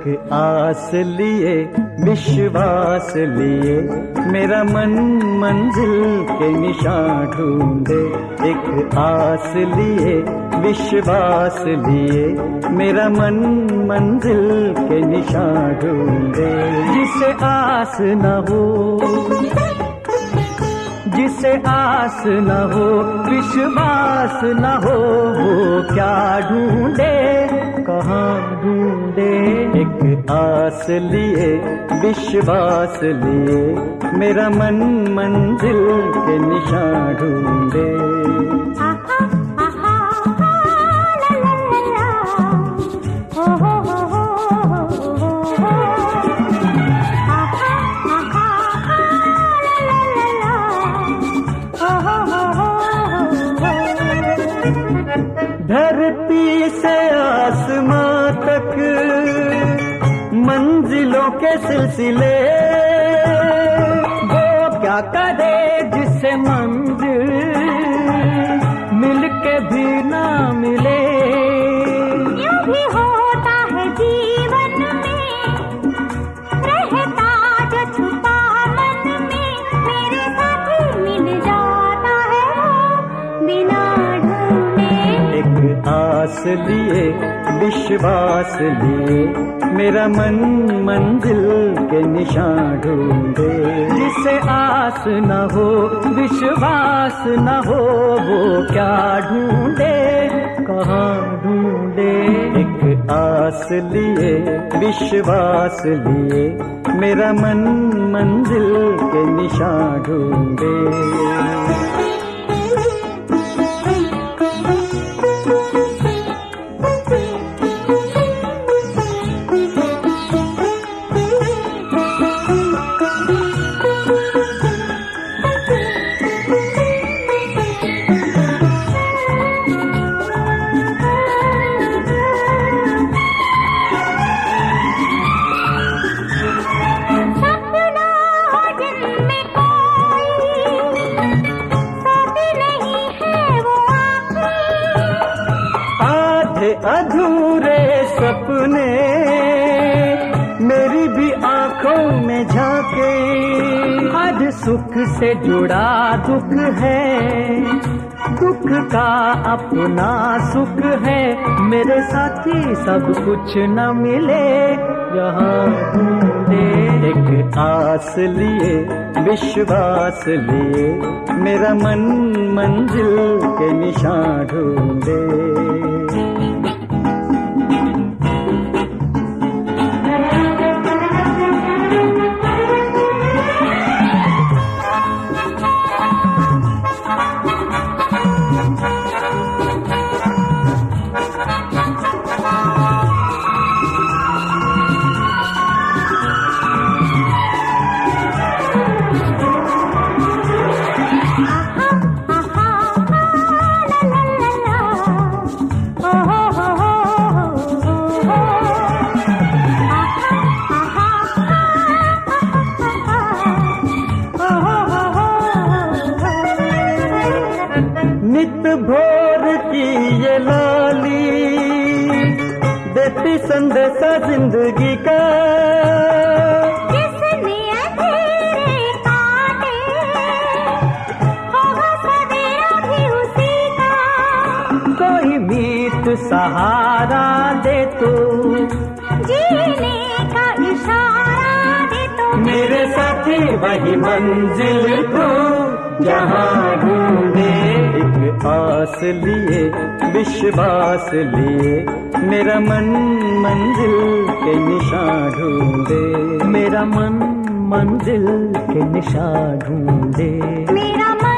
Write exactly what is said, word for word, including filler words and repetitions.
एक आस लिए विश्वास लिए मेरा मन मंजिल के निशान ढूंढे। एक आस लिए विश्वास लिए मेरा मन मंजिल के निशान ढूंढे। जिसे आस न हो जिसे आस न हो विश्वास न हो वो क्या ढूंढे कहाँ ढूंढे। एक आस लिए विश्वास लिए मेरा मन मंजिल के निशान ढूंढे। धरती से आसमां तक मंजिलों के सिलसिले वो क्या करे जिससे मंजिल मिलके भी ना मिले। यूं भी होता है जीवन में रहता जो छुपा मन में मेरे साथी मिल जाता है वो बिना आस लिए विश्वास लिए मेरा मन मंजिल के निशान ढूंढे। जिसे आस न हो विश्वास न हो वो क्या ढूंढे कहाँ ढूंढे। एक आस लिए विश्वास लिए मेरा मन मंजिल के निशान ढूंढे। अधूरे सपने मेरी भी आंखों में झांके। आज सुख से जुड़ा दुख है दुख का अपना सुख है। मेरे साथी सब कुछ न मिले यहाँ ढूंढे। एक आस लिए विश्वास लिए मेरा मन मंजिल के निशान ढूंढे। नित भोर की ये लाली देती संदेशा जिंदगी का। जिसने अंधेरे काटे होगा सवेरा भी उसी का। कोई मीत सहारा दे तो जीने का इशारा दे तो मेरे साथी वही मंजिल को जहाँ ढूंढे। एक आस लिए विश्वास लिए मेरा मन मंजिल के निशान ढूंढे। मेरा मन मंजिल के निशान ढूंढे। मेरा मन